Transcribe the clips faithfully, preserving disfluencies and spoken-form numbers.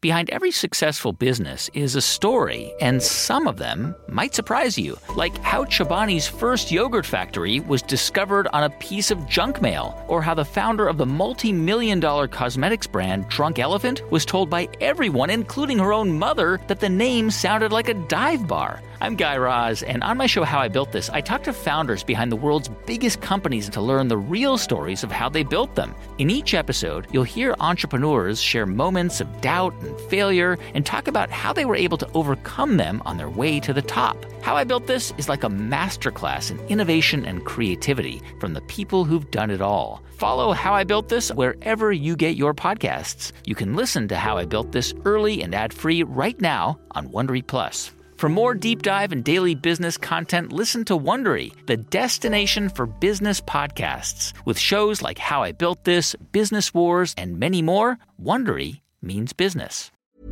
Behind every successful business is a story, and some of them might surprise you, like how Chobani's first yogurt factory was discovered on a piece of junk mail, or how the founder of the multi-million dollar cosmetics brand Drunk Elephant was told by everyone, including her own mother, that the name sounded like a dive bar. I'm Guy Raz, and on my show How I Built This, I talk to founders behind the world's biggest companies to learn the real stories of how they built them. In each episode, you'll hear entrepreneurs share moments of doubt and failure and talk about how they were able to overcome them on their way to the top. How I Built This is like a masterclass in innovation and creativity from the people who've done it all. Follow How I Built This wherever you get your podcasts. You can listen to How I Built This early and ad-free right now on Wondery Plus. For more deep dive and daily business content, listen to Wondery, the destination for business podcasts. With shows like How I Built This, Business Wars, and many more, Wondery means business.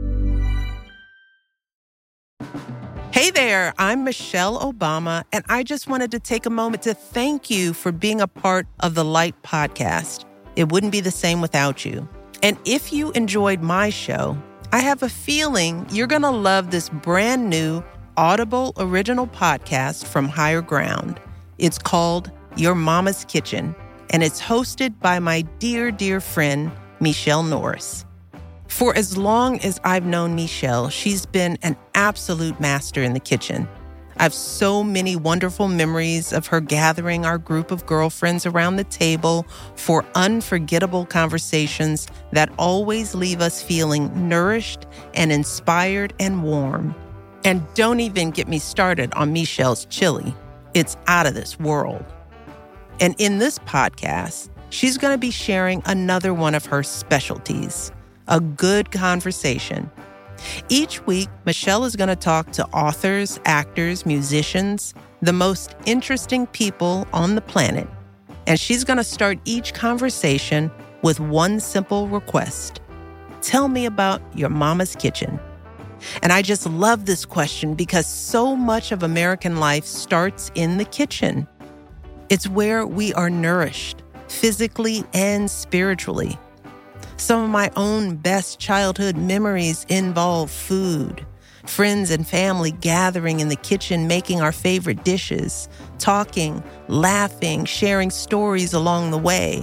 Hey there, I'm Michelle Obama, and I just wanted to take a moment to thank you for being a part of the Light podcast. It wouldn't be the same without you. And if you enjoyed my show, I have a feeling you're going to love this brand new Audible original podcast from Higher Ground. It's called Your Mama's Kitchen, and it's hosted by my dear, dear friend, Michelle Norris. For as long as I've known Michelle, she's been an absolute master in the kitchen. I have so many wonderful memories of her gathering our group of girlfriends around the table for unforgettable conversations that always leave us feeling nourished and inspired and warm. And don't even get me started on Michelle's chili. It's out of this world. And in this podcast, she's going to be sharing another one of her specialties, a good conversation. Each week, Michelle is going to talk to authors, actors, musicians, the most interesting people on the planet. And she's going to start each conversation with one simple request. Tell me about your mama's kitchen. And I just love this question because so much of American life starts in the kitchen. It's where we are nourished, physically and spiritually. Some of my own best childhood memories involve food, friends and family gathering in the kitchen, making our favorite dishes, talking, laughing, sharing stories along the way.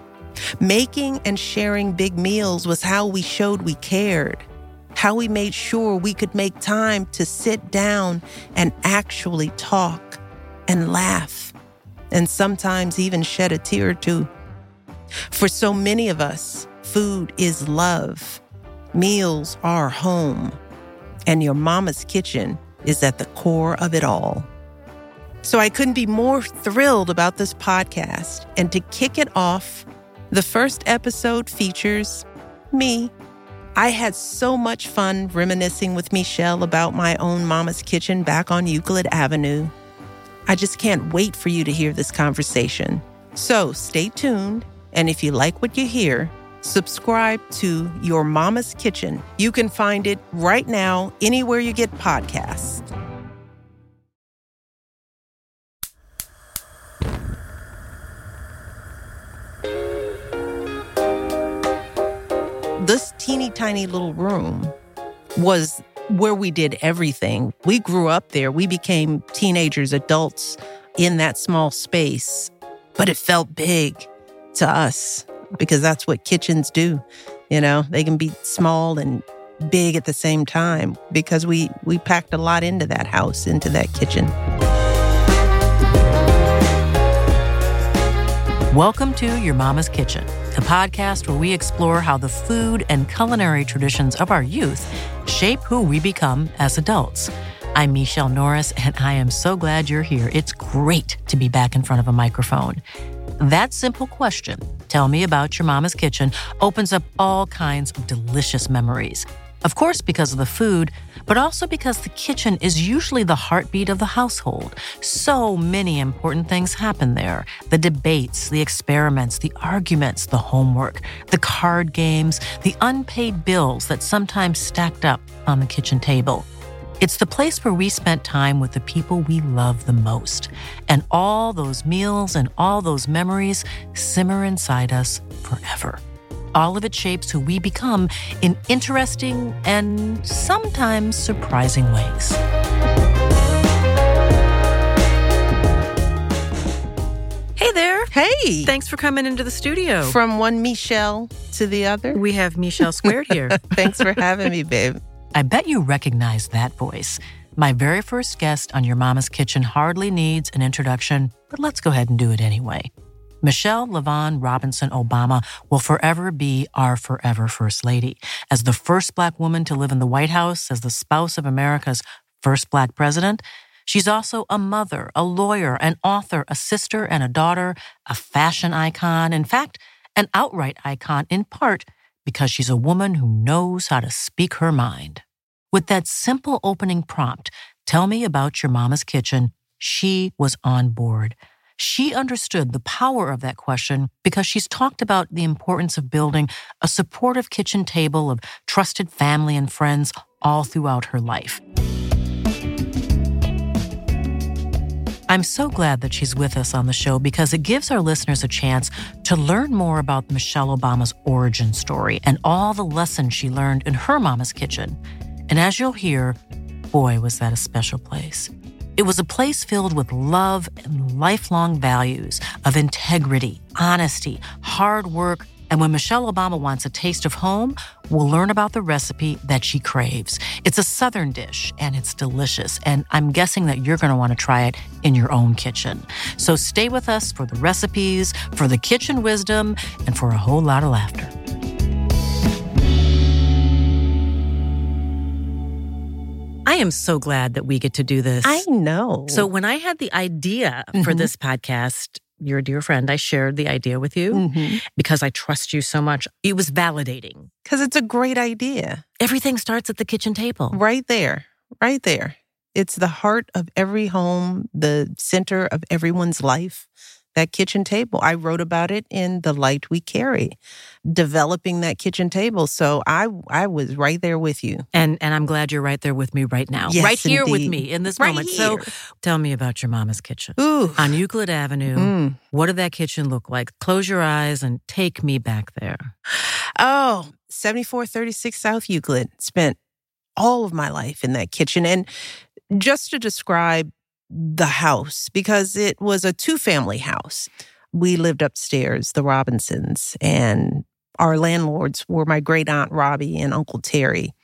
Making and sharing big meals was how we showed we cared, how we made sure we could make time to sit down and actually talk and laugh, and sometimes even shed a tear or two. For so many of us, food is love. Meals are home. And your mama's kitchen is at the core of it all. So I couldn't be more thrilled about this podcast. And to kick it off, the first episode features me. I had so much fun reminiscing with Michelle about my own mama's kitchen back on Euclid Avenue. I just can't wait for you to hear this conversation. So stay tuned. And if you like what you hear, subscribe to Your Mama's Kitchen. You can find it right now anywhere you get podcasts. This teeny tiny little room was where we did everything. We grew up there. We became teenagers, adults in that small space, but it felt big to us. Because that's what kitchens do. You know, they can be small and big at the same time because we, we packed a lot into that house, into that kitchen. Welcome to Your Mama's Kitchen, the podcast where we explore how the food and culinary traditions of our youth shape who we become as adults. I'm Michelle Norris, and I am so glad you're here. It's great to be back in front of a microphone. That simple question, tell me about your mama's kitchen, opens up all kinds of delicious memories. Of course, because of the food, but also because the kitchen is usually the heartbeat of the household. So many important things happen there. The debates, the experiments, the arguments, the homework, the card games, the unpaid bills that sometimes stacked up on the kitchen table. It's the place where we spent time with the people we love the most. And all those meals and all those memories simmer inside us forever. All of it shapes who we become in interesting and sometimes surprising ways. Hey there. Hey. Thanks for coming into the studio. From one Michelle to the other. We have Michelle squared here. Thanks for having me, babe. I bet you recognize that voice. My very first guest on Your Mama's Kitchen hardly needs an introduction, but let's go ahead and do it anyway. Michelle LaVaughn Robinson Obama will forever be our forever First Lady. As the first Black woman to live in the White House, as the spouse of America's first Black president, she's also a mother, a lawyer, an author, a sister, and a daughter, a fashion icon. In fact, an outright icon in part because she's a woman who knows how to speak her mind. With that simple opening prompt, tell me about Your Mama's Kitchen, she was on board. She understood the power of that question because she's talked about the importance of building a supportive kitchen table of trusted family and friends all throughout her life. I'm so glad that she's with us on the show because it gives our listeners a chance to learn more about Michelle Obama's origin story and all the lessons she learned in her mama's kitchen. And as you'll hear, boy, was that a special place. It was a place filled with love and lifelong values of integrity, honesty, hard work, and when Michelle Obama wants a taste of home, we'll learn about the recipe that she craves. It's a Southern dish, and it's delicious, and I'm guessing that you're going to want to try it in your own kitchen. So stay with us for the recipes, for the kitchen wisdom, and for a whole lot of laughter. I am so glad that we get to do this. I know. So when I had the idea Mm-hmm. for this podcast, you're a dear friend, I shared the idea with you Mm-hmm. because I trust you so much. It was validating. Because it's a great idea. Everything starts at the kitchen table. Right there. Right there. It's the heart of every home, the center of everyone's life. That kitchen table. I wrote about it in The Light We Carry, developing that kitchen table. So I I was right there with you. And and I'm glad you're right there with me right now. Yes, right here with indeed. me in this Right moment. So here. tell me about Your Mama's Kitchen. Ooh. On Euclid Avenue, Mm. what did that kitchen look like? Close your eyes and take me back there. Oh, seventy-four thirty-six South Euclid. Spent all of my life in that kitchen. And just to describe the house, because it was a two-family house. We lived upstairs, the Robinsons, and our landlords were my great-aunt Robbie and Uncle Terry.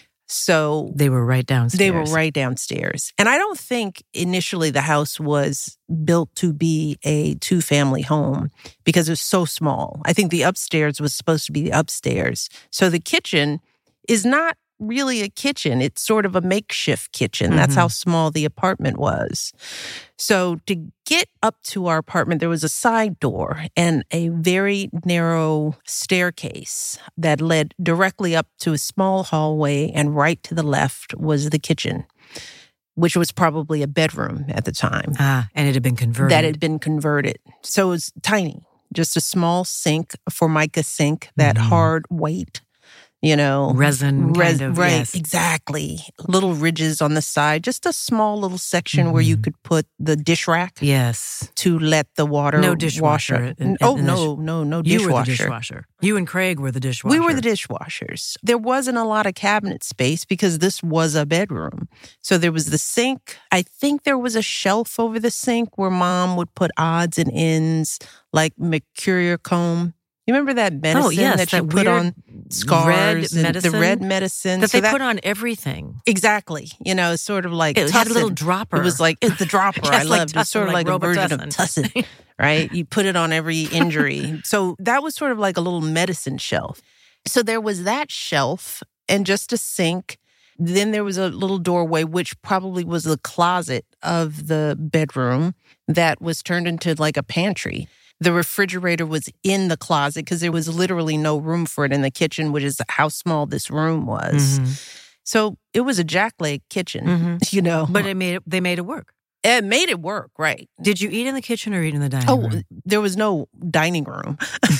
So They were right downstairs. they were right downstairs. And I don't think initially the house was built to be a two-family home because it was so small. I think the upstairs was supposed to be the upstairs. So the kitchen is not really a kitchen. It's sort of a makeshift kitchen. Mm-hmm. That's how small the apartment was. So to get up to our apartment, there was a side door and a very narrow staircase that led directly up to a small hallway, and right to the left was the kitchen, which was probably a bedroom at the time. Ah, and it had been converted. That had been converted. So it was tiny, just a small sink, a Formica sink, that mm-hmm. hard weight. You know, resin res- kind of, right, yes. Exactly. Little ridges on the side, just a small little section mm-hmm. where you could put the dish rack. Yes. To let the water No dishwasher. Wash in, in, oh, in no, sh- no, no you dishwasher. You were the dishwasher. You and Craig were the dishwasher. We were the dishwashers. There wasn't a lot of cabinet space because this was a bedroom. So there was the sink. I think there was a shelf over the sink where Mom would put odds and ends like mercurial comb. You remember that medicine oh, yes, that you that put on scars? Red and medicine? The red medicine. That so they that, put on everything. Exactly. You know, sort of like It Tussin. had a little dropper. It was like, it's the dropper. yes, I like loved it. Tussin, It's sort of like, like, like a version Tussin. of Tussin, right? You put it on every injury. So that was sort of like a little medicine shelf. So there was that shelf and just a sink. Then there was a little doorway, which probably was the closet of the bedroom that was turned into like a pantry. The refrigerator was in the closet because there was literally no room for it in the kitchen, which is how small this room was. Mm-hmm. So it was a jackleg kitchen, mm-hmm. you know. But it made it, they made it work. It made it work, right. Did you eat in the kitchen or eat in the dining oh, room? Oh, there was no dining room.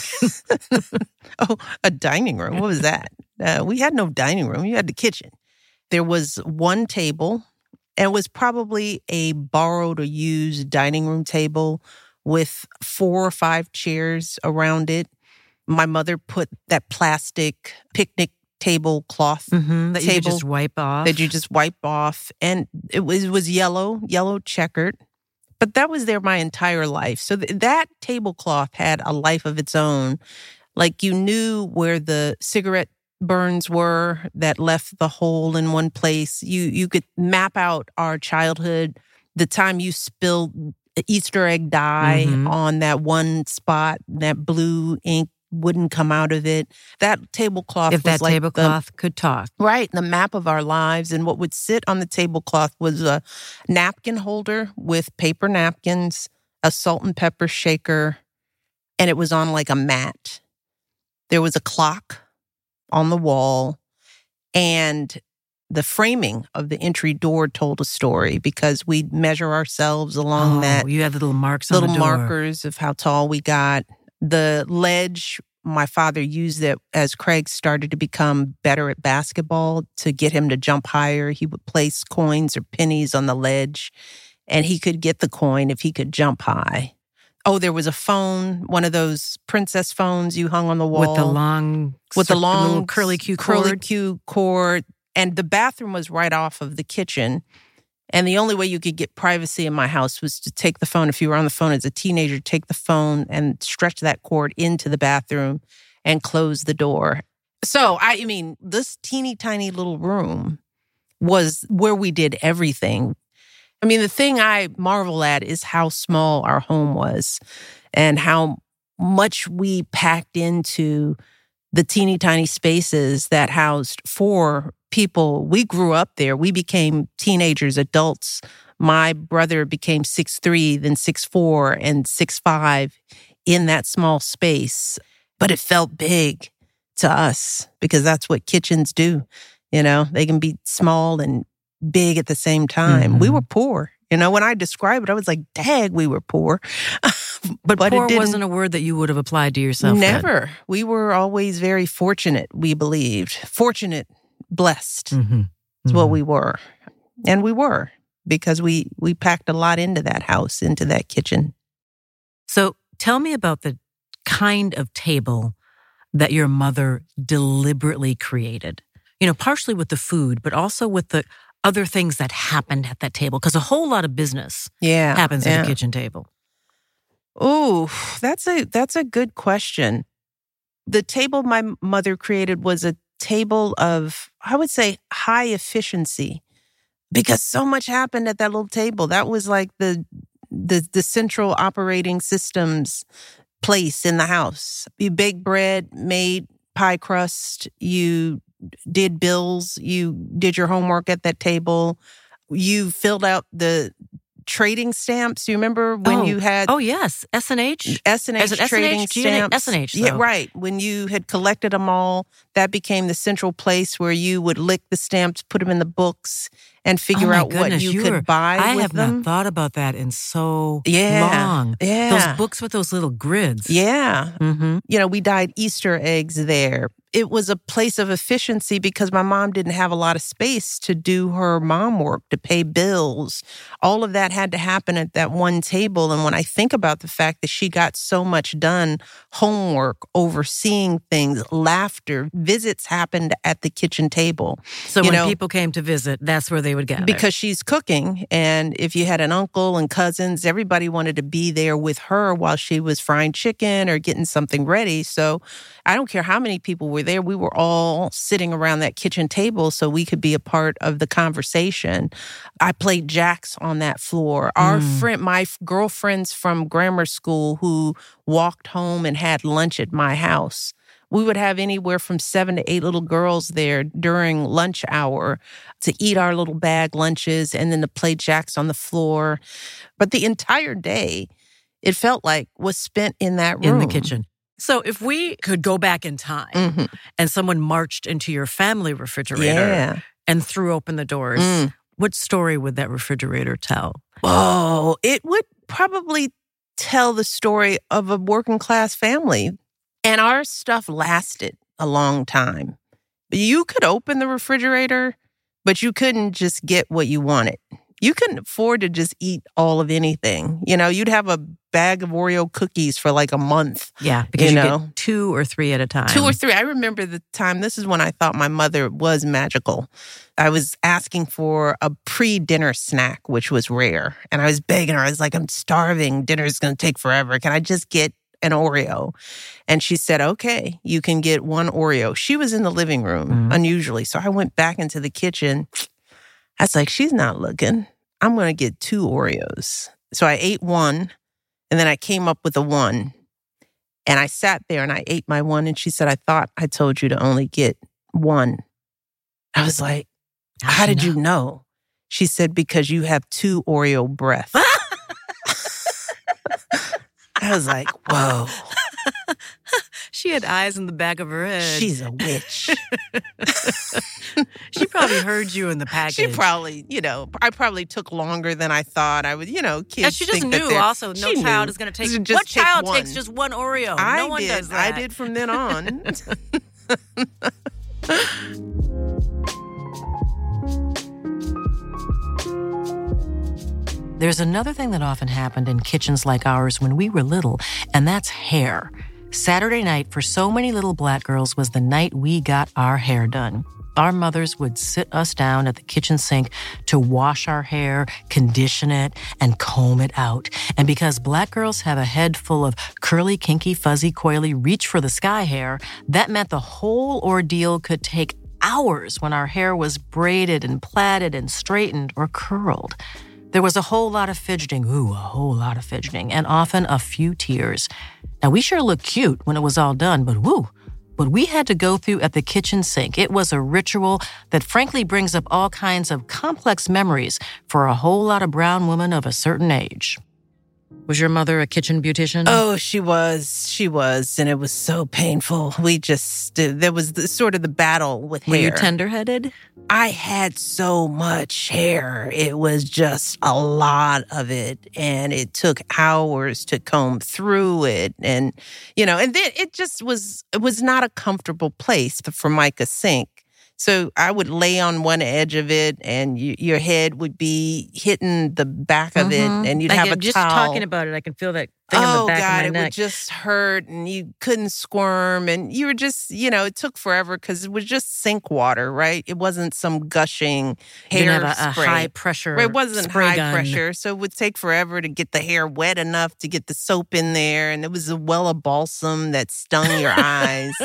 oh, a dining room? What was that? Uh, we had no dining room. You had the kitchen. There was one table, and it was probably a borrowed or used dining room table with four or five chairs around it. My mother put that plastic picnic tablecloth Mm-hmm, that table you could just wipe off. that you just wipe off. And it was, it was yellow, yellow checkered. But that was there my entire life. So th- that tablecloth had a life of its own. Like you knew where the cigarette burns were that left the hole in one place. You you could map out our childhood. The time you spilled Easter egg dye Mhm. on that one spot, that blue ink wouldn't come out of it. That tablecloth if was that like tablecloth could talk. the, right, the map of our lives. And what would sit on the tablecloth was a napkin holder with paper napkins, a salt and pepper shaker, and it was on like a mat. There was a clock on the wall, and the framing of the entry door told a story because we'd measure ourselves along Oh, that you had the little marks on little the door. markers of how tall we got. The ledge, my father used it as Craig started to become better at basketball to get him to jump higher. He would place coins or pennies on the ledge, and he could get the coin if he could jump high. Oh, there was a phone, one of those princess phones you hung on the wall. With the long, with the cir- long little curly Q curly cord. Q cord. And the bathroom was right off of the kitchen. And the only way you could get privacy in my house was to take the phone. If you were on the phone as a teenager, take the phone and stretch that cord into the bathroom and close the door. So, I mean, this teeny tiny little room was where we did everything. I mean, the thing I marvel at is how small our home was and how much we packed into the teeny tiny spaces that housed four people. We grew up there. We became teenagers, adults. My brother became six three, then six four, and six five in that small space. But it felt big to us because that's what kitchens do. You know, they can be small and big at the same time. Mhm. We were poor. You know, when I describe it, I was like, dag, we were poor. But, But it poor didn't- wasn't a word that you would have applied to yourself. then. Never. We were always very fortunate, we believed. Fortunate, blessed Mhm. is what Mhm. we were. And we were because we we packed a lot into that house, into that kitchen. So tell me about the kind of table that your mother deliberately created. You know, partially with the food, but also with the other things that happened at that table. Because a whole lot of business Yeah. happens yeah. at a kitchen table. Ooh, that's a that's a good question. The table my mother created was a table of, I would say, high efficiency because so much happened at that little table. That was like the the the central operating systems place in the house. You baked bread, made pie crust, you did bills, you did your homework at that table, you filled out the trading stamps. You remember when Oh. you had Oh, yes. S and H? S and Is H it trading S and H? G and H? stamps? S and H, Yeah, though. right. When you had collected them all, that became the central place where you would lick the stamps, put them in the books, and figure Oh, my out what goodness, you, you could were- buy I with have them. not thought about that in so Yeah, long. yeah. Those books with those little grids. Yeah. Mm-hmm. You know, we dyed Easter eggs there. It was a place of efficiency because my mom didn't have a lot of space to do her mom work, to pay bills. All of that had to happen at that one table. And when I think about the fact that she got so much done, homework, overseeing things, laughter, visits happened at the kitchen table. So You when know, people came to visit, that's where they would gather. because she's cooking, and if you had an uncle and cousins, everybody wanted to be there with her while she was frying chicken or getting something ready. So I don't care how many people were there, we were all sitting around that kitchen table so we could be a part of the conversation. I played jacks on that floor. Our Mm. friend, my f- girlfriends from grammar school who walked home and had lunch at my house, we would have anywhere from seven to eight little girls there during lunch hour to eat our little bag lunches and then to play jacks on the floor. But the entire day, it felt like, was spent in that room. in the kitchen. So if we could go back in time Mhm. and someone marched into your family refrigerator Yeah. and threw open the doors, Mm. what story would that refrigerator tell? Oh, it would probably tell the story of a working class family. And our stuff lasted a long time. You could open the refrigerator, but you couldn't just get what you wanted. you couldn't afford to just eat all of anything. You know, you'd have a bag of Oreo cookies for like a month. Yeah, because you, you know? get two or three at a time. Two or three. I remember the time, this is when I thought my mother was magical. I was asking for a pre-dinner snack, which was rare. And I was begging her. I was like, I'm starving. Dinner's going to take forever. Can I just get an Oreo? And she said, okay, you can get one Oreo. She was in the living room, mm-hmm. unusually. So I went back into the kitchen. I was like, she's not looking. I'm going to get two Oreos. So I ate one, and then I came up with a one. And I sat there and I ate my one. And she said, I thought I told you to only get one. I was like, how did you know? She said, because you have two Oreo breath. I was like, whoa. She had eyes in the back of her head. She's a witch. She probably heard you in the package. She probably, you know, I probably took longer than I thought. I would, you know, kids. And she just think knew that also no child knew. is going to take, just what take child one. takes just one Oreo? I no one did. does that. I did from then on. There's another thing that often happened in kitchens like ours when we were little, and that's hair. Saturday night for so many little black girls was the night we got our hair done. Our mothers would sit us down at the kitchen sink to wash our hair, condition it, and comb it out. And because black girls have a head full of curly, kinky, fuzzy, coily, reach-for-the-sky hair, that meant the whole ordeal could take hours when our hair was braided and plaited and straightened or curled. There was a whole lot of fidgeting, ooh, a whole lot of fidgeting, and often a few tears. Now, we sure looked cute when it was all done, but woo, what we had to go through at the kitchen sink, it was a ritual that frankly brings up all kinds of complex memories for a whole lot of brown women of a certain age. Was your mother a kitchen beautician? Oh, she was. She was. And it was so painful. We just, there was the, sort of the battle with Were hair. you tender-headed? I had so much hair. It was just a lot of it. And it took hours to comb through it. And, you know, and then it just was, it was not a comfortable place, the Formica sink. So I would lay on one edge of it, and you, your head would be hitting the back of mm-hmm. it, and you'd like have a just towel. Just talking about it, I can feel that thing oh, on the back God, of my it neck. would just hurt, and you couldn't squirm, and you were just, you know, it took forever because it was just sink water, right? It wasn't some gushing hair you didn't have a, spray. a high pressure It wasn't spray high gun. pressure, so it would take forever to get the hair wet enough to get the soap in there, and it was a well of balsam that stung your eyes.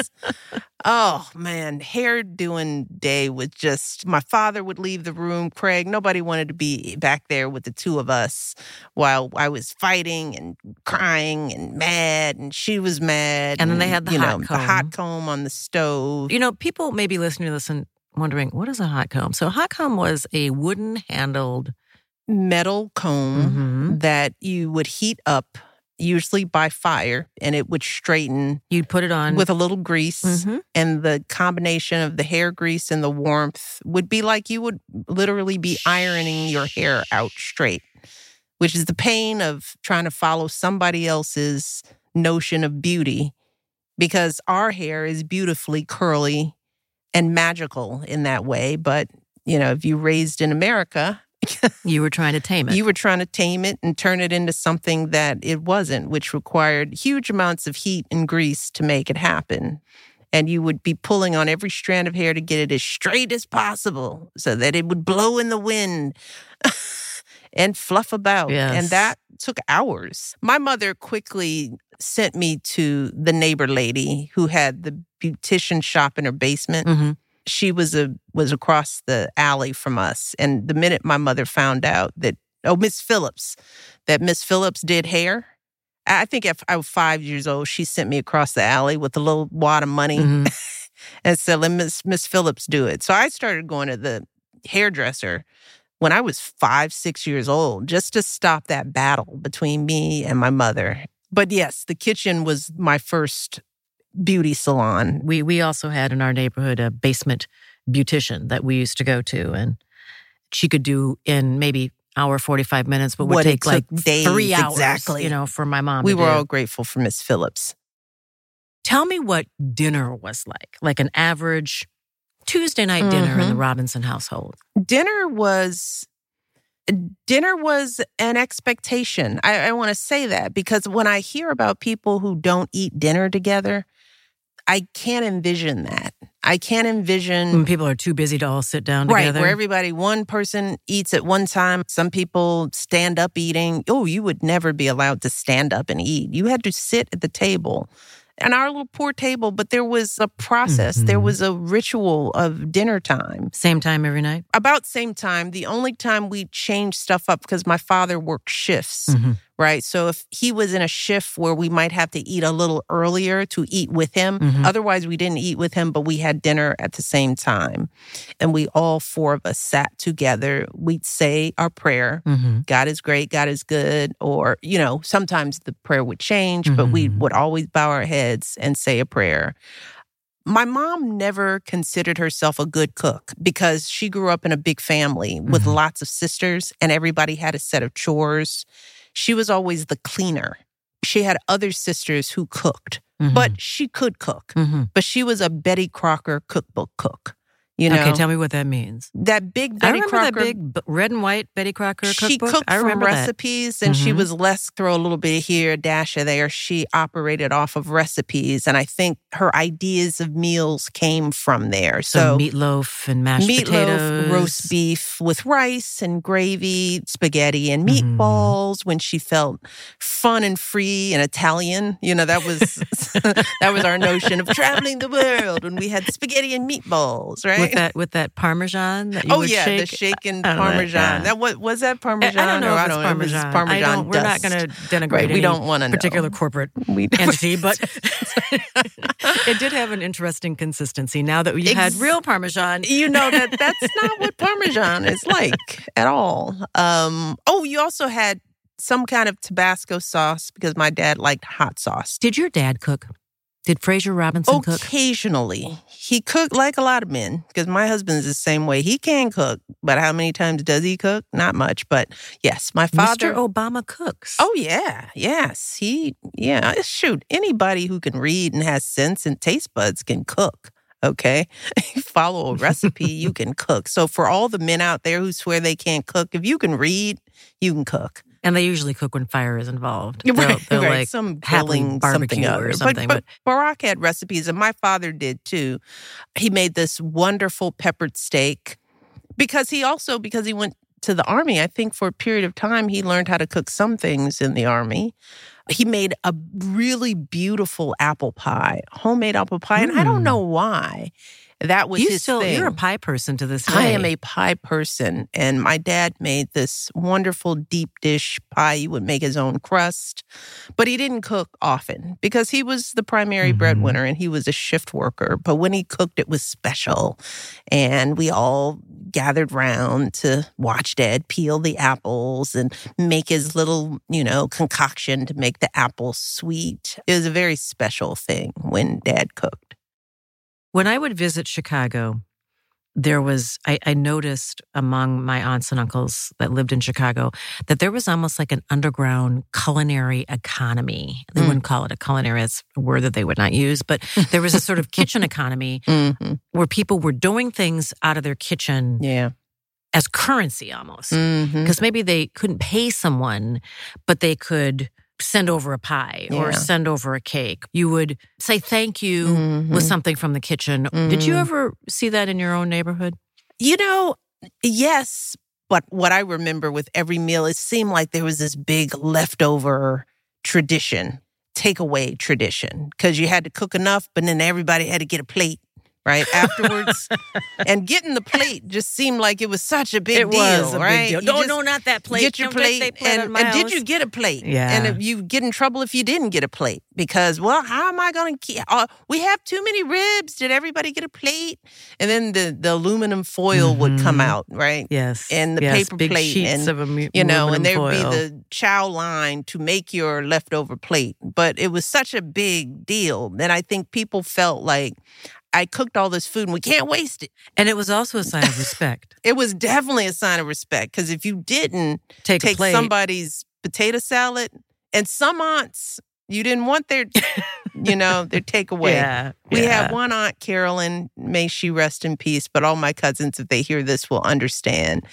Oh, man, hair doing day was just, my father would leave the room. Craig, nobody wanted to be back there with the two of us while I was fighting and crying and mad, and she was mad. And then they had the you hot know, comb. the hot comb on the stove. You know, people may be listening to this and wondering, what is a hot comb? So a hot comb was a wooden-handled metal comb mm-hmm. that you would heat up, usually by fire, and it would straighten. You'd put it on with a little grease, mm-hmm. and the combination of the hair grease and the warmth would be like you would literally be ironing your hair out straight, which is the pain of trying to follow somebody else's notion of beauty, because our hair is beautifully curly and magical in that way. But, you know, if you raised in America, you were trying to tame it. You were trying to tame it and turn it into something that it wasn't, which required huge amounts of heat and grease to make it happen. And you would be pulling on every strand of hair to get it as straight as possible so that it would blow in the wind and fluff about. Yes. And that took hours. My mother quickly sent me to the neighbor lady who had the beautician shop in her basement. Mm-hmm. She was a was across the alley from us. And the minute my mother found out that, oh, Miss Phillips, that Miss Phillips did hair, I think if I was five years old, she sent me across the alley with a little wad of money mm-hmm. and said, let Miss Miss Phillips do it. So I started going to the hairdresser when I was five, six years old, just to stop that battle between me and my mother. But yes, the kitchen was my first beauty salon. We we also had in our neighborhood a basement beautician that we used to go to, and she could do in maybe hour forty-five minutes, but would what take like days, three hours. Exactly. You know, for my mom. We to were do. all grateful for Miss Phillips. Tell me what dinner was like, like an average Tuesday night mm-hmm. dinner in the Robinson household. Dinner was Dinner was an expectation. I, I want to say that because when I hear about people who don't eat dinner together, I can't envision that. I can't envision... When people are too busy to all sit down together. Right, where everybody, one person eats at one time. Some people stand up eating. Oh, you would never be allowed to stand up and eat. You had to sit at the table. And our little poor table, but there was a process. Mm-hmm. There was a ritual of dinner time. Same time every night? About same time. The only time we changed stuff up, because my father worked shifts, mm-hmm. right? So if he was in a shift where we might have to eat a little earlier to eat with him, mm-hmm. otherwise we didn't eat with him, but we had dinner at the same time. And we all four of us sat together. We'd say our prayer, mm-hmm. God is great, God is good, or, you know, sometimes the prayer would change, mm-hmm. but we would always bow our heads and say a prayer. My mom never considered herself a good cook because she grew up in a big family with mm-hmm. lots of sisters and everybody had a set of chores. She was always the cleaner. She had other sisters who cooked, mm-hmm. but she could cook. Mm-hmm. But she was a Betty Crocker cookbook cook. You know? Okay, tell me what that means. That big Betty Crocker. I remember Crocker, that big red and white Betty Crocker cookbook. She cooked I from recipes, that. and mm-hmm. she was less throw a little bit here, a dash of there. She operated off of recipes, and I think her ideas of meals came from there. So, so meatloaf and mashed meatloaf, potatoes. roast beef with rice and gravy, spaghetti and meatballs. Mm-hmm. When she felt fun and free and Italian, you know, that was that was our notion of traveling the world when we had spaghetti and meatballs, right? With that, with that Parmesan that you oh would yeah, shake. the shaken Parmesan. That, that what was that Parmesan? I don't know or if I it's don't Parmesan. Know. Parmesan I don't, we're dust. not going to denigrate right, we any don't wanna particular know. corporate we entity, but it did have an interesting consistency. Now that you Ex- had real Parmesan, you know that that's not what Parmesan is like at all. Um, oh, you also had some kind of Tabasco sauce because my dad liked hot sauce. Did your dad cook? Did Fraser Robinson cook? Occasionally. He cooked like a lot of men because my husband's the same way. He can cook, but how many times does he cook? Not much, but yes, my father... Mister Obama cooks. Oh, yeah. Yes. He, yeah, shoot, anybody who can read and has sense and taste buds can cook. Okay? Follow a recipe, you can cook. So for all the men out there who swear they can't cook, if you can read, you can cook. And they usually cook when fire is involved. Right, they'll, they'll right. like Some grilling barbecue something or something. But, but Barack had recipes, and my father did too. He made this wonderful peppered steak because he also, because he went to the Army, I think for a period of time, he learned how to cook some things in the Army. He made a really beautiful apple pie, homemade apple pie, mm. and I don't know why. That was you his still, thing. You're a pie person to this day. I am a pie person. And my dad made this wonderful deep dish pie. He would make his own crust. But he didn't cook often because he was the primary mm-hmm. breadwinner and he was a shift worker. But when he cooked, it was special. And we all gathered round to watch Dad peel the apples and make his little, you know, concoction to make the apples sweet. It was a very special thing when Dad cooked. When I would visit Chicago, there was, I, I noticed among my aunts and uncles that lived in Chicago that there was almost like an underground culinary economy. They mm. wouldn't call it a culinary, it's a word that they would not use, but there was a sort of kitchen economy mm-hmm. where people were doing things out of their kitchen yeah. as currency almost. Because mm-hmm. maybe they couldn't pay someone, but they could send over a pie or yeah. send over a cake. You would say thank you mm-hmm. with something from the kitchen. Mm-hmm. Did you ever see that in your own neighborhood? You know, yes. But what I remember with every meal, it seemed like there was this big leftover tradition, takeaway tradition, because you had to cook enough, but then everybody had to get a plate. Right afterwards, and getting the plate just seemed like it was such a big it deal. Was a right? Big deal. No, no, not that plate. Get your Don't plate, plate and, and did you get a plate? Yeah. And if you get in trouble if you didn't get a plate because, well, how am I going to keep? Uh, we have too many ribs. Did everybody get a plate? And then the, the aluminum foil mm-hmm. would come out, right? Yes. And the yes, paper big plate, sheets and of amu- you know, and there'd foil. be the chow line to make your leftover plate. But it was such a big deal that I think people felt like, I cooked all this food and we can't waste it. And it was also a sign of respect. It was definitely a sign of respect because if you didn't take, take somebody's potato salad, and some aunts, you didn't want their, you know, their takeaway. Yeah, we yeah. had one aunt, Carolyn, may she rest in peace, but all my cousins, if they hear this, will understand.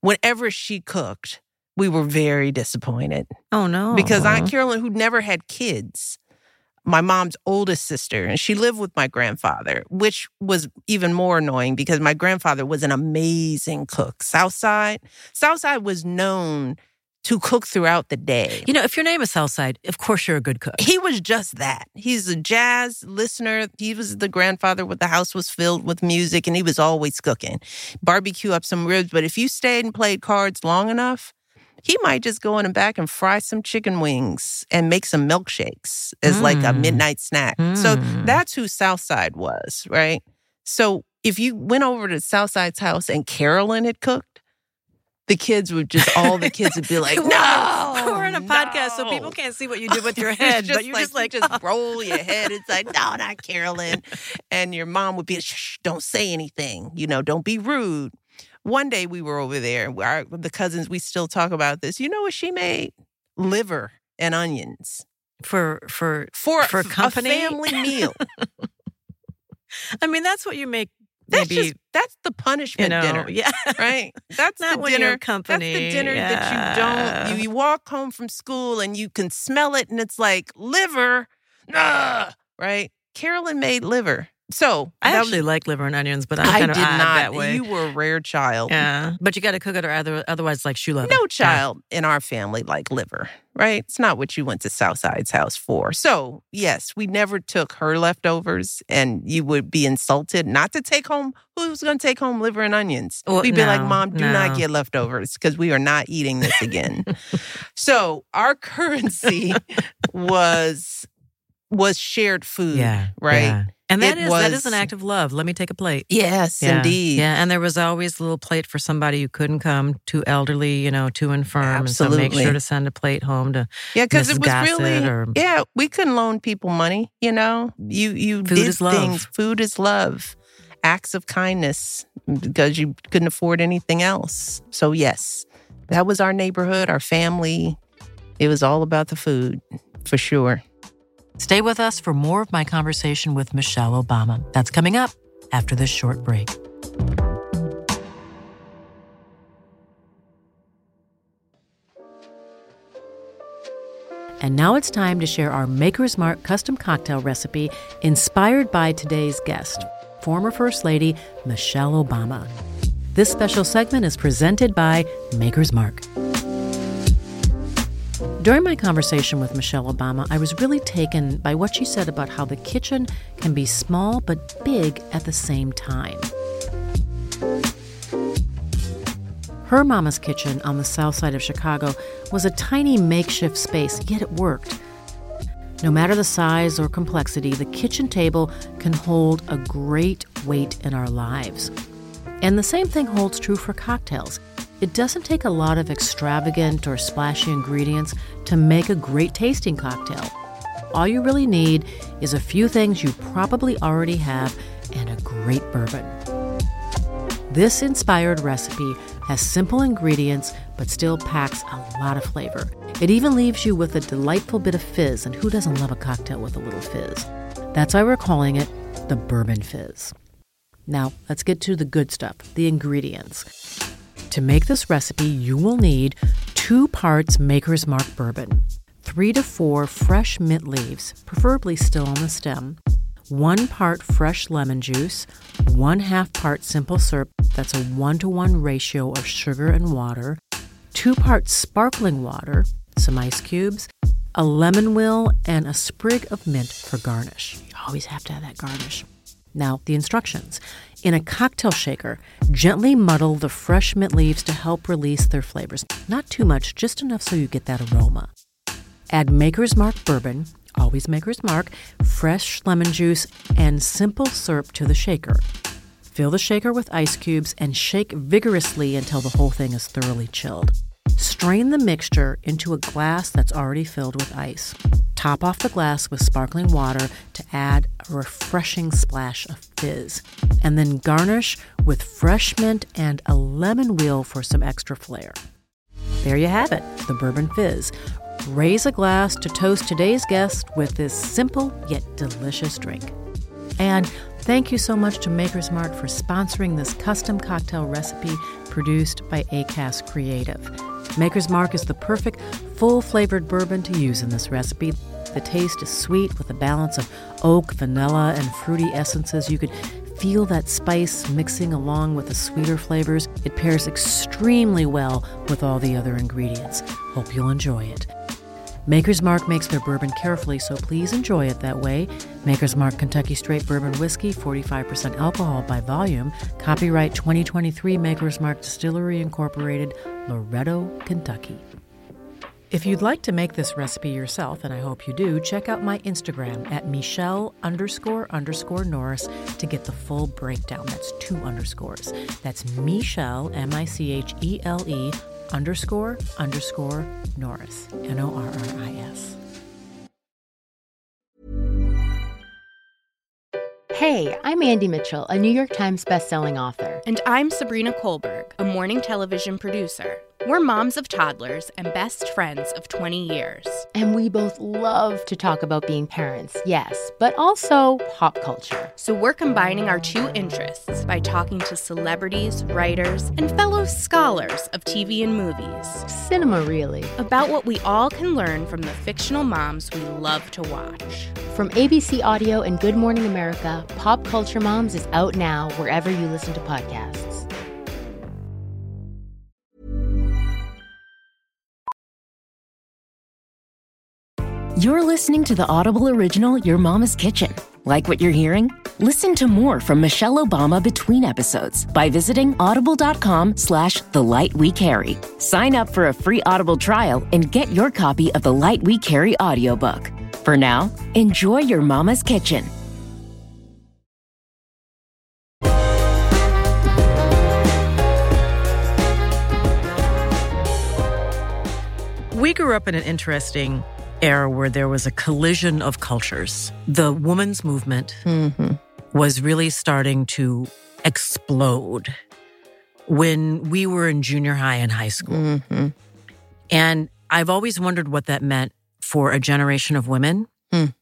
whenever she cooked, we were very disappointed. Oh, no. Because Aunt Carolyn, who never had kids, my mom's oldest sister, and she lived with my grandfather, which was even more annoying because my grandfather was an amazing cook. Southside, Southside was known to cook throughout the day. You know, if your name is Southside, of course you're a good cook. He was just that. He's a jazz listener. He was the grandfather when the house was filled with music, and he was always cooking. Barbecue up some ribs, but if you stayed and played cards long enough, he might just go in the back and fry some chicken wings and make some milkshakes as mm. like a midnight snack. Mm. So that's who Southside was, right? So if you went over to Southside's house and Carolyn had cooked, the kids would just, all the kids would be like, no, we're in a no. podcast, so people can't see what you do with your head. Just but you're like, just like, you just roll your head. It's like, no, not Carolyn. And your mom would be, shh, don't say anything. You know, don't be rude. One day we were over there, our, the cousins, we still talk about this. You know what she made? Liver and onions. For for for, for company? A family meal. I mean, that's what you make. That's maybe, just, that's the punishment you know, dinner. Yeah. Right? That's Not the when dinner. You're company. That's the dinner yeah. that you don't, you, you walk home from school and you can smell it and it's like, liver, ugh, right? Carolyn made liver. So I actually was, like liver and onions, but I'm I kind of did odd not. that way. You were a rare child. Yeah, but you got to cook it, or other, otherwise, like shoe leather. No child yeah. in our family liked liver, right? It's not what you went to Southside's house for. So yes, we never took her leftovers, and you would be insulted not to take home. Who's going to take home liver and onions? Well, We'd be no, like, Mom, do no. not get leftovers because we are not eating this again. So our currency was was shared food, yeah, right? Yeah. And that it is was, that is an act of love. Let me take a plate. Yes, yeah. indeed. Yeah, and there was always a little plate for somebody who couldn't come, too elderly, you know, too infirm. Absolutely. And so make sure to send a plate home to yeah, because it was Gossett really or, yeah. We couldn't loan people money. You know, you you food did is love. things. Food is love. Acts of kindness because you couldn't afford anything else. So yes, that was our neighborhood, our family. It was all about the food, for sure. Stay with us for more of my conversation with Michelle Obama. That's coming up after this short break. And now it's time to share our Maker's Mark custom cocktail recipe inspired by today's guest, former First Lady Michelle Obama. This special segment is presented by Maker's Mark. During my conversation with Michelle Obama, I was really taken by what she said about how the kitchen can be small but big at the same time. Her mama's kitchen on the south side of Chicago was a tiny makeshift space, yet it worked. No matter the size or complexity, the kitchen table can hold a great weight in our lives. And the same thing holds true for cocktails. It doesn't take a lot of extravagant or splashy ingredients to make a great tasting cocktail. All you really need is a few things you probably already have and a great bourbon. This inspired recipe has simple ingredients but still packs a lot of flavor. It even leaves you with a delightful bit of fizz, and who doesn't love a cocktail with a little fizz? That's why we're calling it the Bourbon Fizz. Now, let's get to the good stuff, the ingredients. To make this recipe, you will need two parts Maker's Mark bourbon, three to four fresh mint leaves, preferably still on the stem, one part fresh lemon juice, one half part simple syrup, that's a one-to-one ratio of sugar and water, two parts sparkling water, some ice cubes, a lemon will, and a sprig of mint for garnish. You always have to have that garnish. Now, the instructions. In a cocktail shaker, gently muddle the fresh mint leaves to help release their flavors. Not too much, just enough so you get that aroma. Add Maker's Mark bourbon, always Maker's Mark, fresh lemon juice, and simple syrup to the shaker. Fill the shaker with ice cubes and shake vigorously until the whole thing is thoroughly chilled. Strain the mixture into a glass that's already filled with ice. Top off the glass with sparkling water to add a refreshing splash of fizz. And then garnish with fresh mint and a lemon wheel for some extra flair. There you have it, the Bourbon Fizz. Raise a glass to toast today's guest with this simple yet delicious drink. And Thank you so much to Maker's Mark for sponsoring this custom cocktail recipe produced by Acast Creative. Maker's Mark is the perfect full-flavored bourbon to use in this recipe. The taste is sweet with a balance of oak, vanilla, and fruity essences. You could feel that spice mixing along with the sweeter flavors. It pairs extremely well with all the other ingredients. Hope you'll enjoy it. Maker's Mark makes their bourbon carefully, so please enjoy it that way. Maker's Mark Kentucky Straight Bourbon Whiskey, forty-five percent alcohol by volume. Copyright twenty twenty-three, Maker's Mark Distillery Incorporated, Loretto, Kentucky. If you'd like to make this recipe yourself, and I hope you do, check out my Instagram at Michelle underscore underscore Norris to get the full breakdown. That's two underscores. That's Michelle, M I C H E L E, underscore underscore Norris, N O R R I S. Hey, I'm Andy Mitchell, a New York Times bestselling author. And I'm Sabrina Kohlberg, a morning television producer. We're moms of toddlers and best friends of twenty years. And we both love to talk about being parents, yes, but also pop culture. So we're combining our two interests by talking to celebrities, writers, and fellow scholars of T V and movies. Cinema, really. About what we all can learn from the fictional moms we love to watch. From A B C Audio and Good Morning America, Pop Culture Moms is out now wherever you listen to podcasts. You're listening to the Audible original Your Mama's Kitchen. Like what you're hearing? Listen to more from Michelle Obama between episodes by visiting audible.com slash the light we carry. Sign up for a free Audible trial and get your copy of the Light We Carry audiobook. For now, enjoy Your Mama's Kitchen. We grew up in an interesting era where there was a collision of cultures. The women's movement mm-hmm. was really starting to explode when we were in junior high and high school. Mm-hmm. And I've always wondered what that meant for a generation of women mm.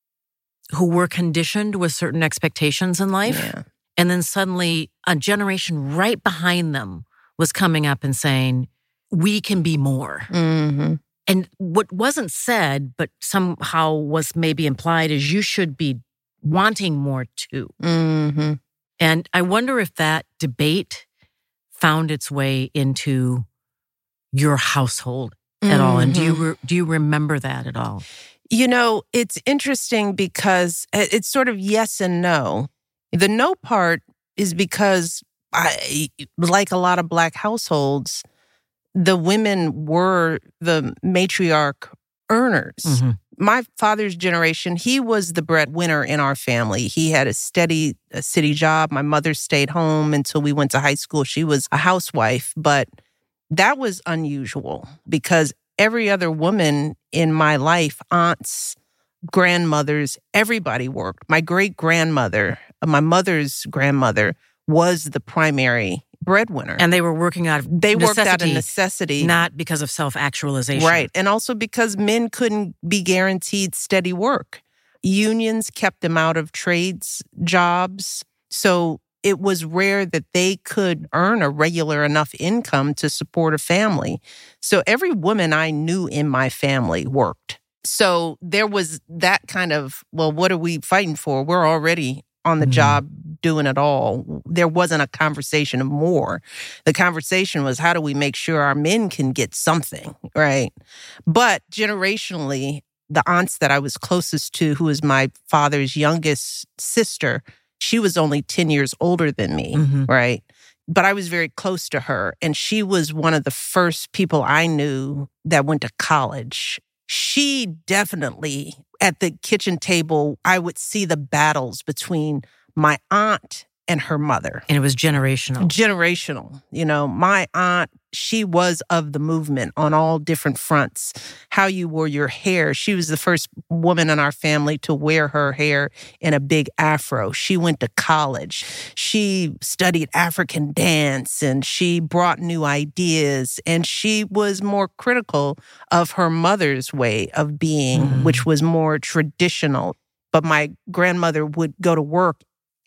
who were conditioned with certain expectations in life. Yeah. And then suddenly a generation right behind them was coming up and saying, we can be more. Mm-hmm. And what wasn't said, but somehow was maybe implied, is you should be wanting more too. Mm-hmm. And I wonder if that debate found its way into your household at mm-hmm. all. And do you re- do you remember that at all? You know, it's interesting because it's sort of yes and no. The no part is because, I, like a lot of Black households, the women were the matriarch earners. Mm-hmm. My father's generation, he was the breadwinner in our family. He had a steady a city job. My mother stayed home until we went to high school. She was a housewife, but that was unusual because every other woman in my life, aunts, grandmothers, everybody worked. My great-grandmother, my mother's grandmother, was the primary breadwinner. And they were working out of They necessity, worked out of necessity. Not because of self-actualization. Right. And also because men couldn't be guaranteed steady work. Unions kept them out of trades jobs. So it was rare that they could earn a regular enough income to support a family. So every woman I knew in my family worked. So there was that kind of, well, what are we fighting for? We're already on the mm-hmm. job doing it all. There wasn't a conversation of more. The conversation was, how do we make sure our men can get something, right? But generationally, the aunts that I was closest to, who was my father's youngest sister, she was only ten years older than me, mm-hmm. right? But I was very close to her. And she was one of the first people I knew that went to college. She definitely, at the kitchen table, I would see the battles between my aunt and her mother. And it was generational. Generational. You know, my aunt, she was of the movement on all different fronts. How you wore your hair. She was the first woman in our family to wear her hair in a big afro. She went to college. She studied African dance and she brought new ideas. And she was more critical of her mother's way of being, mm. which was more traditional. But my grandmother would go to work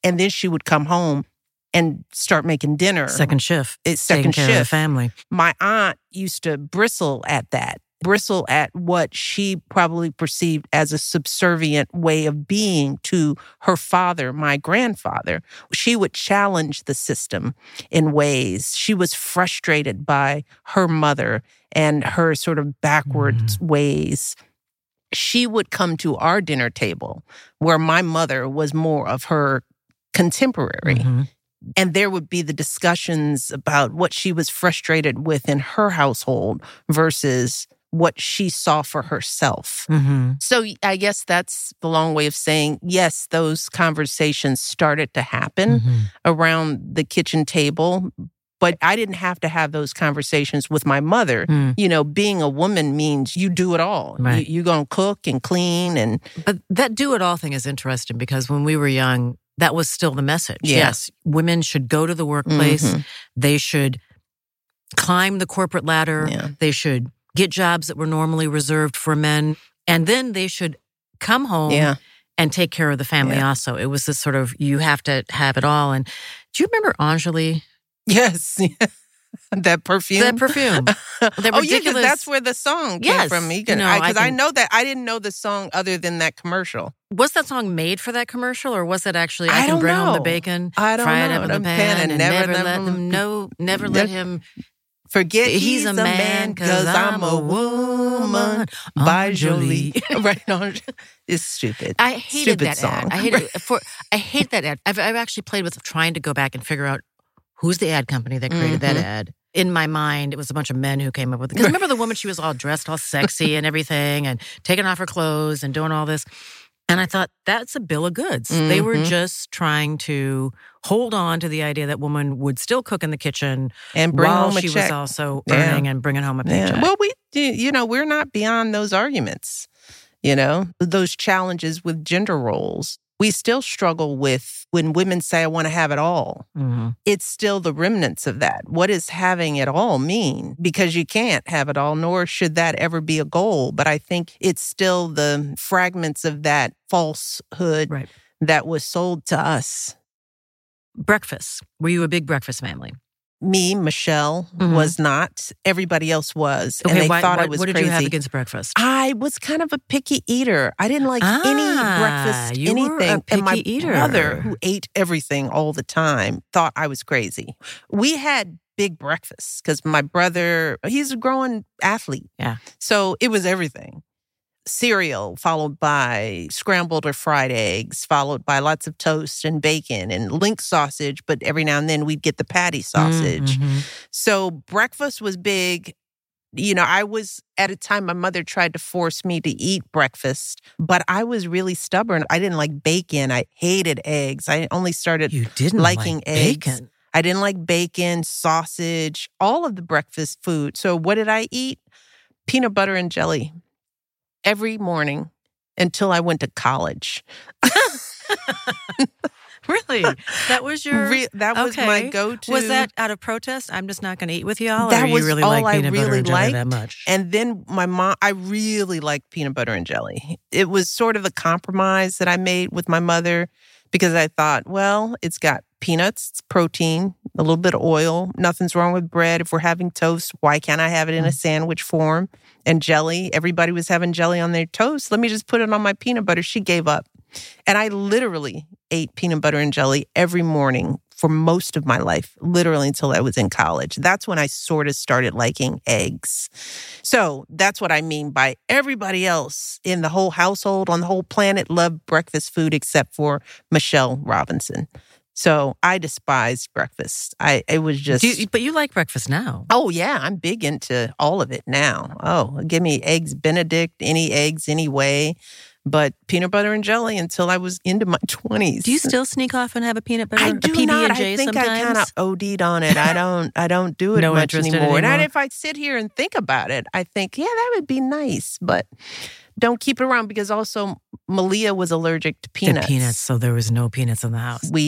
And then she would come home and start making dinner. Second shift. It's second taking care shift. of the family. My aunt used to bristle at that, bristle at what she probably perceived as a subservient way of being to her father, my grandfather. She would challenge the system in ways. She was frustrated by her mother and her sort of backwards mm-hmm. ways. She would come to our dinner table where my mother was more of her contemporary. Mm-hmm. And there would be the discussions about what she was frustrated with in her household versus what she saw for herself. Mm-hmm. So I guess that's the long way of saying, yes, those conversations started to happen mm-hmm. around the kitchen table. But I didn't have to have those conversations with my mother. Mm. You know, being a woman means you do it all. Right. You, you're going to cook and clean. and. But that do it all thing is interesting because when we were young, that was still the message. Yeah. Yes, women should go to the workplace. Mm-hmm. They should climb the corporate ladder. Yeah. They should get jobs that were normally reserved for men. And then they should come home yeah. and take care of the family yeah. also. It was this sort of, you have to have it all. And do you remember Anjali? Yes. That perfume? That perfume. That oh, ridiculous... yeah, because that's where the song came yes. from. Because no, I, I, can... I know that. I didn't know the song other than that commercial. Was that song made for that commercial, or was it actually, I, I can don't bring know. home the bacon, I don't fry know. it up in the pan, pan and, and never, never, let never, them know, never let him... Forget he's, he's a man, because I'm a woman. By Jolie. Right on. It's stupid. I hated stupid that song. ad. I hated for. I hate that ad. I've, I've actually played with trying to go back and figure out who's the ad company that created mm-hmm. that ad. In my mind, it was a bunch of men who came up with it. Because remember the woman, she was all dressed, all sexy and everything, and taking off her clothes and doing all this. And I thought, that's a bill of goods. Mm-hmm. They were just trying to hold on to the idea that woman would still cook in the kitchen and bring while home a she check. was also yeah. earning and bringing home a paycheck. Yeah. Well, we, you know, we're not beyond those arguments, you know, those challenges with gender roles. We still struggle with when women say, I want to have it all. Mm-hmm. It's still the remnants of that. What does having it all mean? Because you can't have it all, nor should that ever be a goal. But I think it's still the fragments of that falsehood right. that was sold to us. Breakfast. Were you a big breakfast family? Me, Michelle, mm-hmm. was not. Everybody else was. Okay, and they why, thought why, I was what did crazy. you have against breakfast? I was kind of a picky eater. I didn't like ah, any breakfast, you anything. Were a picky and my eater. brother, who ate everything all the time, thought I was crazy. We had big breakfasts because my brother, he's a growing athlete. Yeah. So it was everything. Cereal, followed by scrambled or fried eggs, followed by lots of toast and bacon and link sausage, but every now and then we'd get the patty sausage. Mm-hmm. So breakfast was big. You know, I was, at a time, my mother tried to force me to eat breakfast, but I was really stubborn. I didn't like bacon. I hated eggs. I only started you didn't liking like eggs. Bacon. I didn't like bacon, sausage, all of the breakfast food. So what did I eat? Peanut butter and jelly. Every morning until I went to college. Really? That was your... Re- that was okay. my go-to. Was that out of protest? I'm just not going to eat with y'all? That or was you really all like I peanut really butter and jelly liked. that much? And then my mom, I really liked peanut butter and jelly. It was sort of a compromise that I made with my mother because I thought, well, it's got peanuts, it's protein, a little bit of oil. Nothing's wrong with bread. If we're having toast, why can't I have it in a sandwich form? And jelly, everybody was having jelly on their toast. Let me just put it on my peanut butter. She gave up. And I literally ate peanut butter and jelly every morning for most of my life, literally until I was in college. That's when I sort of started liking eggs. So that's what I mean by everybody else in the whole household, on the whole planet, loved breakfast food except for Michelle Robinson. So I despised breakfast. I it was just... Do you, but you like breakfast now. Oh, yeah. I'm big into all of it now. Oh, give me eggs Benedict, any eggs, any way. But peanut butter and jelly until I was into my twenties. Do you still sneak off and have a peanut butter? I do a P B and not. J I think sometimes? I kind of OD'd on it. I don't I don't do it no much anymore. anymore. And I, if I sit here and think about it, I think, yeah, that would be nice. But don't keep it around because also Malia was allergic to peanuts. The peanuts, so there was no peanuts in the house. We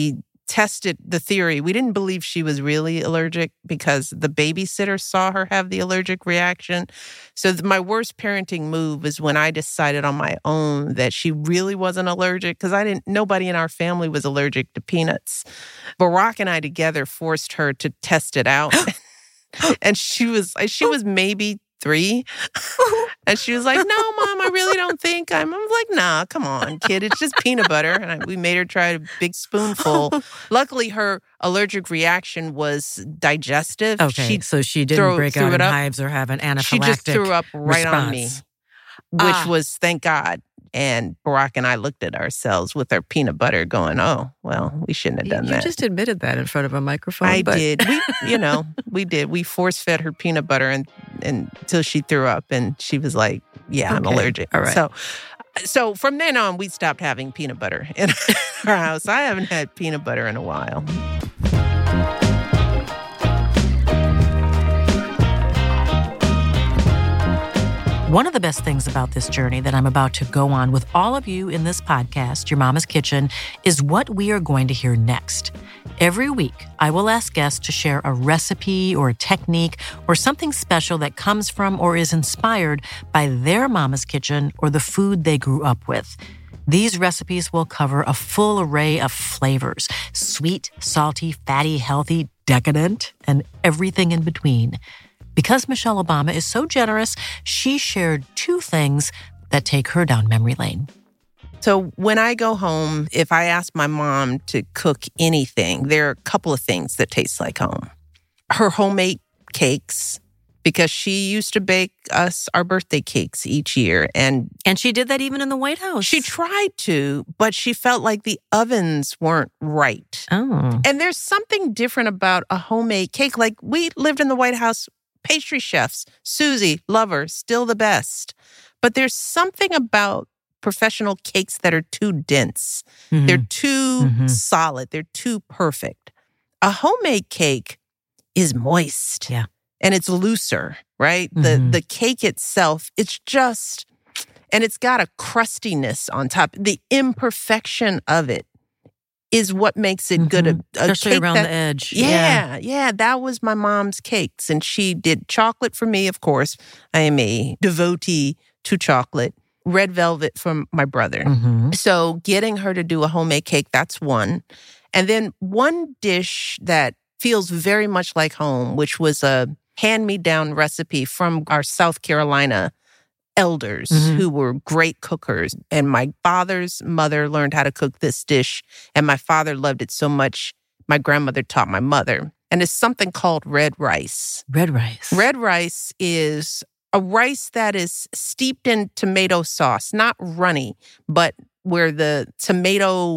tested the theory. We didn't believe she was really allergic because the babysitter saw her have the allergic reaction. So th- my worst parenting move is when I decided on my own that she really wasn't allergic, because I didn't. Nobody in our family was allergic to peanuts. Barack and I together forced her to test it out, and she was she was maybe three. And she was like, no, Mom, I really don't think I'm. I was like, nah, come on, kid. It's just peanut butter. And I, we made her try a big spoonful. Luckily, her allergic reaction was digestive. Okay, she so she didn't throw, break out in up. hives or have an anaphylactic She just threw up right response. on me, which Ah. was, thank God. And Barack and I looked at ourselves with our peanut butter going, oh, well, we shouldn't have done you that. just admitted that in front of a microphone. I but... did. We, you know, we did. We force-fed her peanut butter and, and until she threw up. And she was like, yeah, I'm Okay. allergic. All right. So, so from then on, we stopped having peanut butter in our house. I haven't had peanut butter in a while. One of the best things about this journey that I'm about to go on with all of you in this podcast, Your Mama's Kitchen, is what we are going to hear next. Every week, I will ask guests to share a recipe or a technique or something special that comes from or is inspired by their mama's kitchen or the food they grew up with. These recipes will cover a full array of flavors: sweet, salty, fatty, healthy, decadent, and everything in between. Because Michelle Obama is so generous, she shared two things that take her down memory lane. So when I go home, if I ask my mom to cook anything, there are a couple of things that taste like home. Her homemade cakes, because she used to bake us our birthday cakes each year. And And she did that even in the White House. she tried to, but she felt like the ovens weren't right. Oh. And there's something different about a homemade cake. Like, we lived in the White House, pastry chefs, Susie, love her, still the best. But there's something about professional cakes that are too dense. Mm-hmm. They're too Mhm. solid. They're too perfect. A homemade cake is moist. Yeah. And it's looser, right? Mhm. The the cake itself, it's just, and it's got a crustiness on top. The imperfection of it is what makes it good. Mhm. A, a Especially cake around that- the edge. Yeah, yeah, that was my mom's cakes. And she did chocolate for me, of course. I am a devotee to chocolate. Red velvet from my brother. Mm-hmm. So getting her to do a homemade cake, that's one. And then one dish that feels very much like home, which was a hand-me-down recipe from our South Carolina elders Mhm. who were great cookers. And my father's mother learned how to cook this dish, and my father loved it so much, my grandmother taught my mother. And it's something called red rice. Red rice. Red rice is a rice that is steeped in tomato sauce, not runny, but where the tomato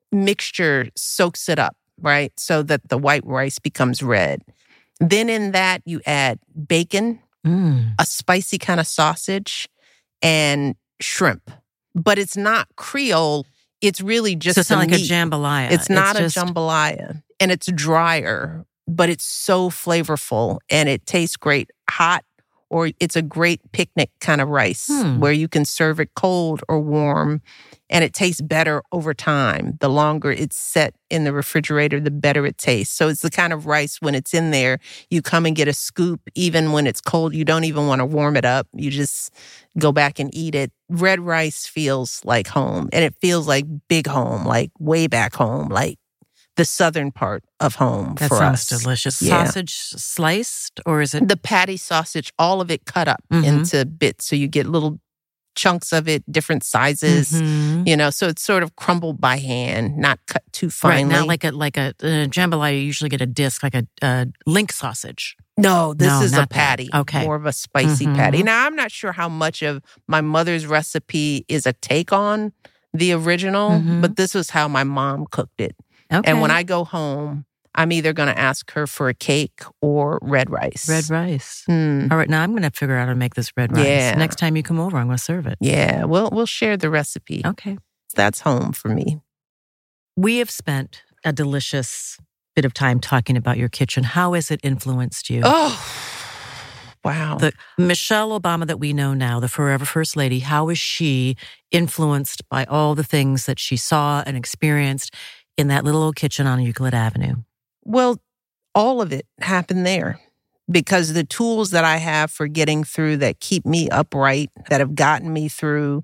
mixture soaks it up, right? So that the white rice becomes red. Then in that, you add bacon, Mm. a spicy kind of sausage, and shrimp. But it's not Creole. It's really just So it's the not like meat. a jambalaya. It's not just- a jambalaya. And it's drier, but it's so flavorful and it tastes great hot, or it's a great picnic kind of rice Hmm. where you can serve it cold or warm, and it tastes better over time. The longer it's set in the refrigerator, the better it tastes. So it's the kind of rice when it's in there, you come and get a scoop. Even when it's cold, you don't even want to warm it up. You just go back and eat it. Red rice feels like home, and it feels like big home, like way back home, like the southern part of home That for sounds us. delicious. Yeah. Sausage sliced, or is it? The patty sausage, all of it cut up Mhm. into bits. So you get little chunks of it, different sizes, Mhm. you know, so it's sort of crumbled by hand, not cut too Right, finely. not like a like a, a jambalaya. You usually get a disc, like a, a link sausage. No, this No, is a not that. patty. Okay. More of a spicy Mhm. patty. Now, I'm not sure how much of my mother's recipe is a take on the original, Mhm. but this was how my mom cooked it. Okay. And when I go home, I'm either going to ask her for a cake or red rice. red rice. Mm, All right, now I'm going to figure out how to make this red rice. Yeah. Next time you come over, I'm going to serve it. yeah, we'll we'll share the recipe. Okay. That's home for me. We have spent a delicious bit of time talking about your kitchen. How has it influenced you? Oh, wow. The Michelle Obama that we know now, the forever First Lady, how is she influenced by all the things that she saw and experienced in that little old kitchen on Euclid Avenue? Well, all of it happened there because the tools that I have for getting through that keep me upright, that have gotten me through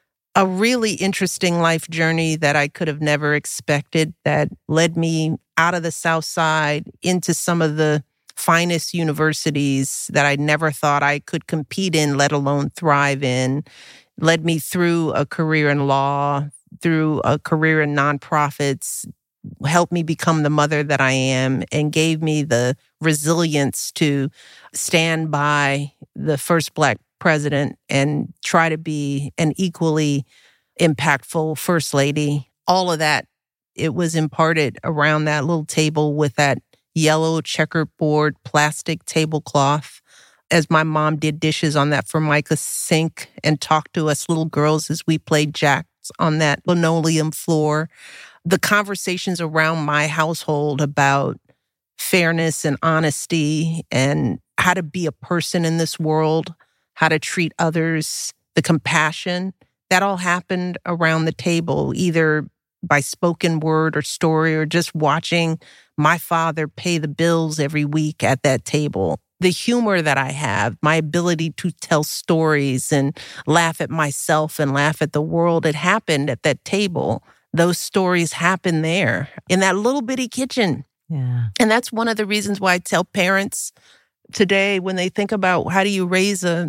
a really interesting life journey that I could have never expected, that led me out of the South Side into some of the finest universities that I never thought I could compete in, let alone thrive in, led me through a career in law, through a career in nonprofits, helped me become the mother that I am, and gave me the resilience to stand by the first Black president and try to be an equally impactful first lady. All of that, it was imparted around that little table with that yellow checkerboard plastic tablecloth, as my mom did dishes on that Formica sink and talked to us little girls as we played jacks on that linoleum floor. The conversations around my household about fairness and honesty and how to be a person in this world, how to treat others, the compassion, that all happened around the table, either by spoken word or story or just watching my father pay the bills every week at that table. The humor that I have, my ability to tell stories and laugh at myself and laugh at the world, it happened at that table. Those stories happen there in that little bitty kitchen. Yeah. And that's one of the reasons why I tell parents today, when they think about how do you raise a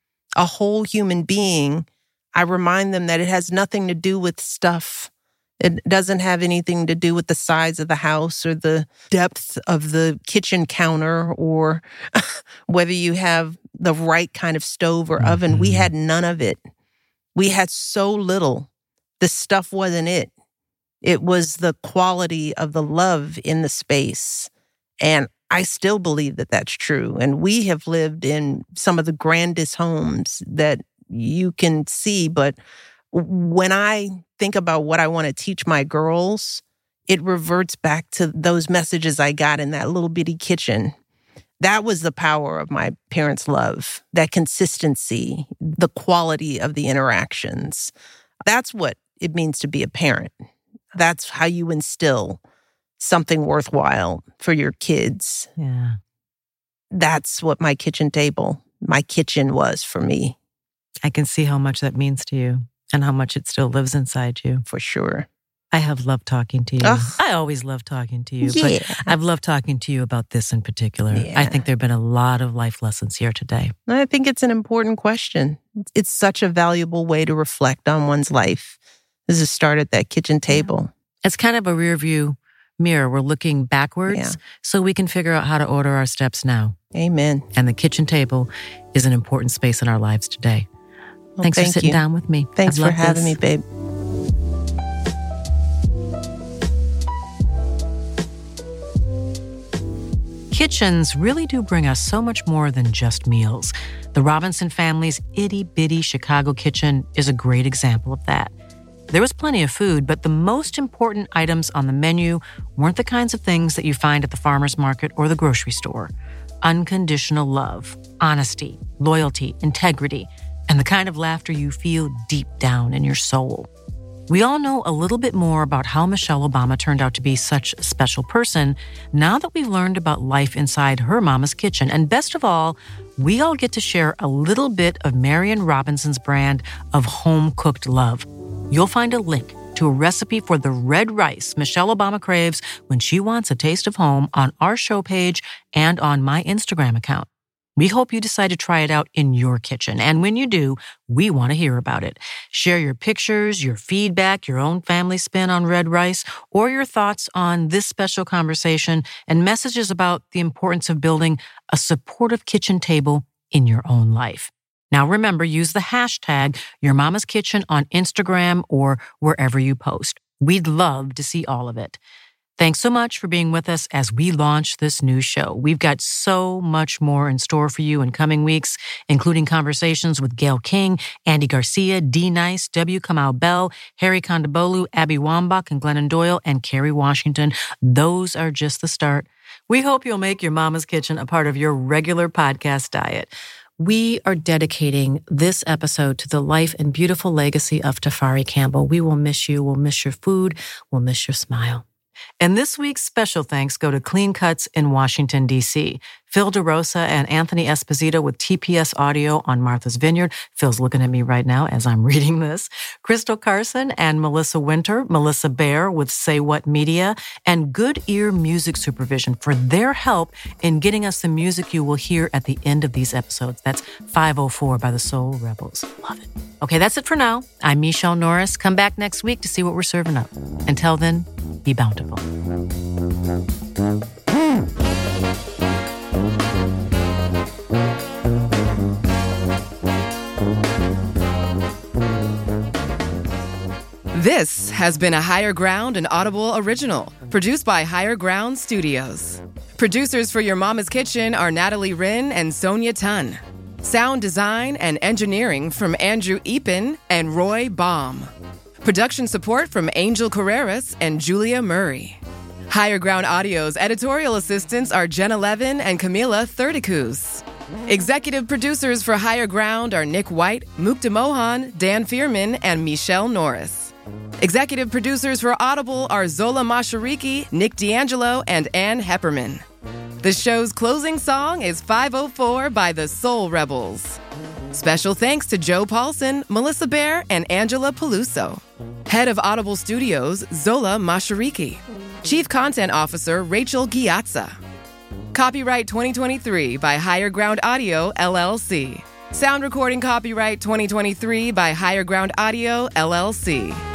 a whole human being, I remind them that it has nothing to do with stuff. It doesn't have anything to do with the size of the house or the depth of the kitchen counter or whether you have the right kind of stove or mm-hmm. oven. We had none of it. We had so little. The stuff wasn't it. It was the quality of the love in the space. And I still believe that that's true. And we have lived in some of the grandest homes that you can see. But when I think about what I want to teach my girls, it reverts back to those messages I got in that little bitty kitchen. That was the power of my parents' love, that consistency, the quality of the interactions. That's what it means to be a parent. That's how you instill something worthwhile for your kids. Yeah. That's what my kitchen table, my kitchen was for me. I can see how much that means to you and how much it still lives inside you. For sure. I have loved talking to you. Ugh. I always love talking to you, Yeah. but I've loved talking to you about this in particular. Yeah. I think there have been a lot of life lessons here today. I think it's an important question. It's such a valuable way to reflect on one's life, is to start at that kitchen table. It's kind of a rear view mirror. We're looking backwards Yeah. so we can figure out how to order our steps now. Amen. And the kitchen table is an important space in our lives today. Well, Thanks thank for sitting you. down with me. Thanks I've for loved having this. me, babe. Kitchens really do bring us so much more than just meals. The Robinson family's itty-bitty Chicago kitchen is a great example of that. There was plenty of food, but the most important items on the menu weren't the kinds of things that you find at the farmer's market or the grocery store. Unconditional love, honesty, loyalty, integrity, and the kind of laughter you feel deep down in your soul. We all know a little bit more about how Michelle Obama turned out to be such a special person now that we've learned about life inside her mama's kitchen. And best of all, we all get to share a little bit of Marion Robinson's brand of home-cooked love. You'll find a link to a recipe for the red rice Michelle Obama craves when she wants a taste of home on our show page and on my Instagram account. We hope you decide to try it out in your kitchen. And when you do, we want to hear about it. Share your pictures, your feedback, your own family spin on red rice, or your thoughts on this special conversation and messages about the importance of building a supportive kitchen table in your own life. Now remember, use the hashtag Your Mama's Kitchen on Instagram or wherever you post. We'd love to see all of it. Thanks so much for being with us as we launch this new show. We've got so much more in store for you in coming weeks, including conversations with Gayle King, Andy Garcia, D. Nice, W. Kamau Bell, Harry Kondabolu, Abby Wambach, and Glennon Doyle, and Kerry Washington. Those are just the start. We hope you'll make Your Mama's Kitchen a part of your regular podcast diet. We are dedicating this episode to the life and beautiful legacy of Tafari Campbell. We will miss you. We'll miss your food. We'll miss your smile. And this week's special thanks go to Clean Cuts in Washington, D C Phil DeRosa and Anthony Esposito with T P S Audio on Martha's Vineyard. Phil's looking at me right now as I'm reading this. Crystal Carson and Melissa Winter, Melissa Baer with Say What Media, and Good Ear Music Supervision for their help in getting us the music you will hear at the end of these episodes. That's five oh four by the Soul Rebels. Love it. Okay, that's it for now. I'm Michelle Norris. Come back next week to see what we're serving up. Until then, be bountiful. This has been a Higher Ground and Audible original, produced by Higher Ground Studios. Producers for Your Mama's Kitchen are Natalie Wren and Sonia Tunn. Sound design and engineering from Andrew Eapen and Roy Baum. Production support from Angel Carreras and Julia Murray. Higher Ground Audio's editorial assistants are Jenna Levin and Camila Thurdikus. Executive producers for Higher Ground are Nick White, Mukta Mohan, Dan Fierman, and Michelle Norris. Executive producers for Audible are Zola Mashariki, Nick D'Angelo, and Ann Hepperman. The show's closing song is five oh four by the Soul Rebels. Special thanks to Joe Paulson, Melissa Baer, and Angela Peluso. Head of Audible Studios, Zola Mashariki. Chief Content Officer, Rachel Giazza. Copyright twenty twenty-three by Higher Ground Audio, L L C. Sound recording copyright twenty twenty-three by Higher Ground Audio, L L C.